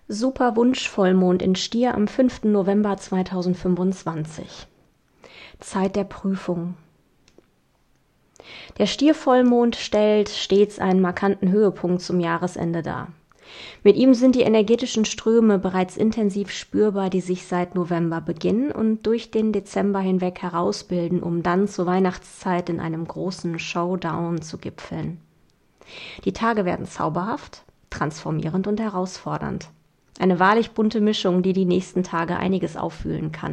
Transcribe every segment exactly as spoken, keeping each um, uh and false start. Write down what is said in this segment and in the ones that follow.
Super Wunschvollmond in Stier am fünften November zweitausendfünfundzwanzig. Zeit der Prüfung. Der Stiervollmond stellt stets einen markanten Höhepunkt zum Jahresende dar. Mit ihm sind die energetischen Ströme bereits intensiv spürbar, die sich seit November beginnen und durch den Dezember hinweg herausbilden, um dann zur Weihnachtszeit in einem großen Showdown zu gipfeln. Die Tage werden zauberhaft, transformierend und herausfordernd. Eine wahrlich bunte Mischung, die die nächsten Tage einiges aufwühlen kann.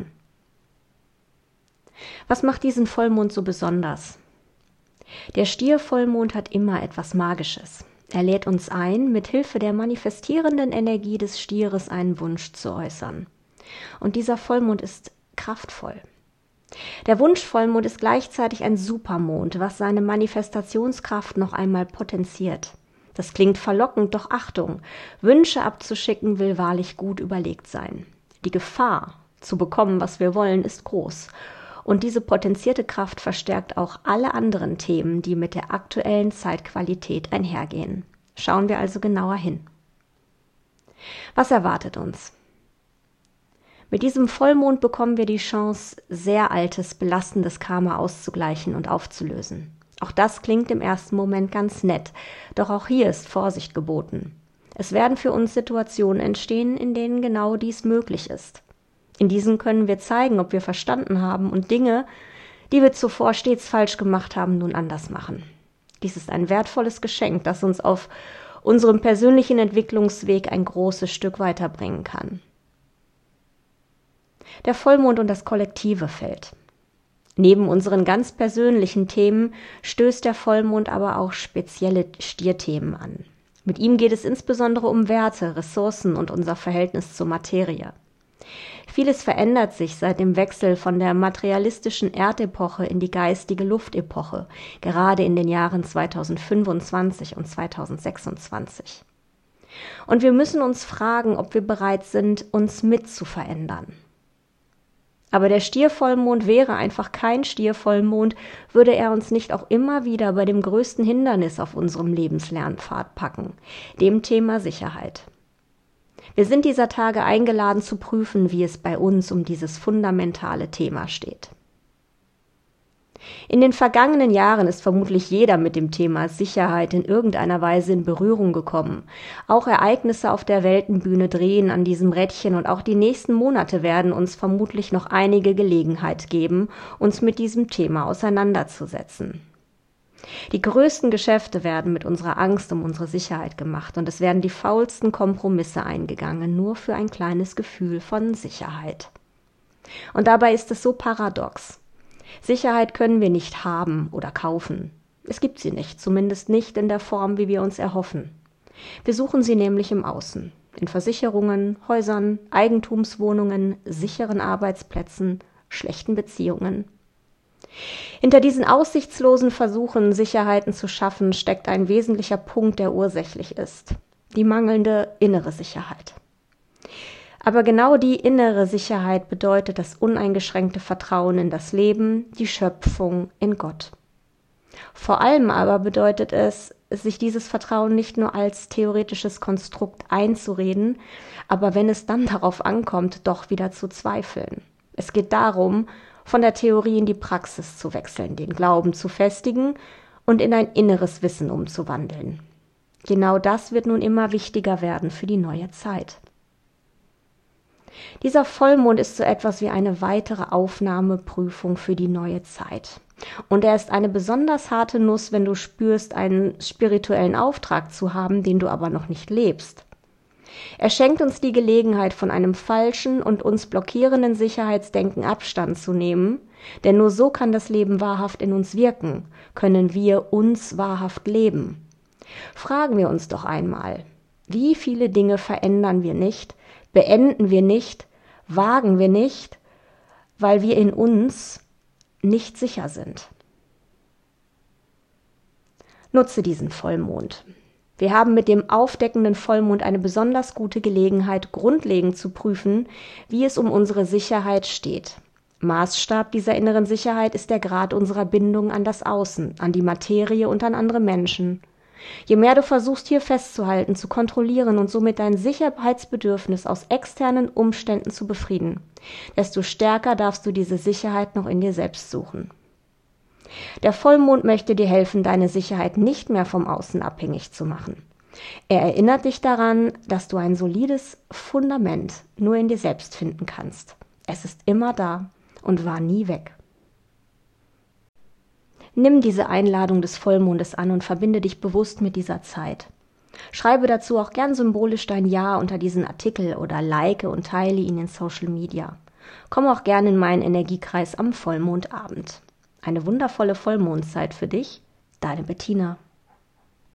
Was macht diesen Vollmond so besonders? Der Stiervollmond hat immer etwas Magisches. Er lädt uns ein, mit Hilfe der manifestierenden Energie des Stieres einen Wunsch zu äußern. Und dieser Vollmond ist kraftvoll. Der Wunschvollmond ist gleichzeitig ein Supermond, was seine Manifestationskraft noch einmal potenziert. Das klingt verlockend, doch Achtung, Wünsche abzuschicken will wahrlich gut überlegt sein. Die Gefahr, zu bekommen, was wir wollen, ist groß. Und diese potenzierte Kraft verstärkt auch alle anderen Themen, die mit der aktuellen Zeitqualität einhergehen. Schauen wir also genauer hin. Was erwartet uns? Mit diesem Vollmond bekommen wir die Chance, sehr altes, belastendes Karma auszugleichen und aufzulösen. Auch das klingt im ersten Moment ganz nett, doch auch hier ist Vorsicht geboten. Es werden für uns Situationen entstehen, in denen genau dies möglich ist. In diesen können wir zeigen, ob wir verstanden haben und Dinge, die wir zuvor stets falsch gemacht haben, nun anders machen. Dies ist ein wertvolles Geschenk, das uns auf unserem persönlichen Entwicklungsweg ein großes Stück weiterbringen kann. Der Vollmond und das kollektive Feld. Neben unseren ganz persönlichen Themen stößt der Vollmond aber auch spezielle Stierthemen an. Mit ihm geht es insbesondere um Werte, Ressourcen und unser Verhältnis zur Materie. Vieles verändert sich seit dem Wechsel von der materialistischen Erdepoche in die geistige Luftepoche, gerade in den Jahren zweitausendfünfundzwanzig und zweitausendsechsundzwanzig. Und wir müssen uns fragen, ob wir bereit sind, uns mit zu verändern. Aber der Stiervollmond wäre einfach kein Stiervollmond, würde er uns nicht auch immer wieder bei dem größten Hindernis auf unserem Lebenslernpfad packen, dem Thema Sicherheit. Wir sind dieser Tage eingeladen zu prüfen, wie es bei uns um dieses fundamentale Thema steht. In den vergangenen Jahren ist vermutlich jeder mit dem Thema Sicherheit in irgendeiner Weise in Berührung gekommen. Auch Ereignisse auf der Weltenbühne drehen an diesem Rädchen und auch die nächsten Monate werden uns vermutlich noch einige Gelegenheit geben, uns mit diesem Thema auseinanderzusetzen. Die größten Geschäfte werden mit unserer Angst um unsere Sicherheit gemacht und es werden die faulsten Kompromisse eingegangen, nur für ein kleines Gefühl von Sicherheit. Und dabei ist es so paradox. Sicherheit können wir nicht haben oder kaufen. Es gibt sie nicht, zumindest nicht in der Form, wie wir uns erhoffen. Wir suchen sie nämlich im Außen, in Versicherungen, Häusern, Eigentumswohnungen, sicheren Arbeitsplätzen, schlechten Beziehungen. Hinter diesen aussichtslosen Versuchen, Sicherheiten zu schaffen, steckt ein wesentlicher Punkt, der ursächlich ist: die mangelnde innere Sicherheit. Aber genau die innere Sicherheit bedeutet das uneingeschränkte Vertrauen in das Leben, die Schöpfung, in Gott. Vor allem aber bedeutet es, sich dieses Vertrauen nicht nur als theoretisches Konstrukt einzureden, aber wenn es dann darauf ankommt, doch wieder zu zweifeln. Es geht darum, von der Theorie in die Praxis zu wechseln, den Glauben zu festigen und in ein inneres Wissen umzuwandeln. Genau das wird nun immer wichtiger werden für die neue Zeit. Dieser Vollmond ist so etwas wie eine weitere Aufnahmeprüfung für die neue Zeit. Und er ist eine besonders harte Nuss, wenn du spürst, einen spirituellen Auftrag zu haben, den du aber noch nicht lebst. Er schenkt uns die Gelegenheit, von einem falschen und uns blockierenden Sicherheitsdenken Abstand zu nehmen, denn nur so kann das Leben wahrhaft in uns wirken, können wir uns wahrhaft leben. Fragen wir uns doch einmal, wie viele Dinge verändern wir nicht, beenden wir nicht, wagen wir nicht, weil wir in uns nicht sicher sind. Nutze diesen Vollmond. Wir haben mit dem aufdeckenden Vollmond eine besonders gute Gelegenheit, grundlegend zu prüfen, wie es um unsere Sicherheit steht. Maßstab dieser inneren Sicherheit ist der Grad unserer Bindung an das Außen, an die Materie und an andere Menschen. Je mehr du versuchst, hier festzuhalten, zu kontrollieren und somit dein Sicherheitsbedürfnis aus externen Umständen zu befrieden, desto stärker darfst du diese Sicherheit noch in dir selbst suchen. Der Vollmond möchte dir helfen, deine Sicherheit nicht mehr vom Außen abhängig zu machen. Er erinnert dich daran, dass du ein solides Fundament nur in dir selbst finden kannst. Es ist immer da und war nie weg. Nimm diese Einladung des Vollmondes an und verbinde dich bewusst mit dieser Zeit. Schreibe dazu auch gern symbolisch dein Ja unter diesen Artikel oder like und teile ihn in Social Media. Komm auch gern in meinen Energiekreis am Vollmondabend. Eine wundervolle Vollmondzeit für dich, deine Bettina.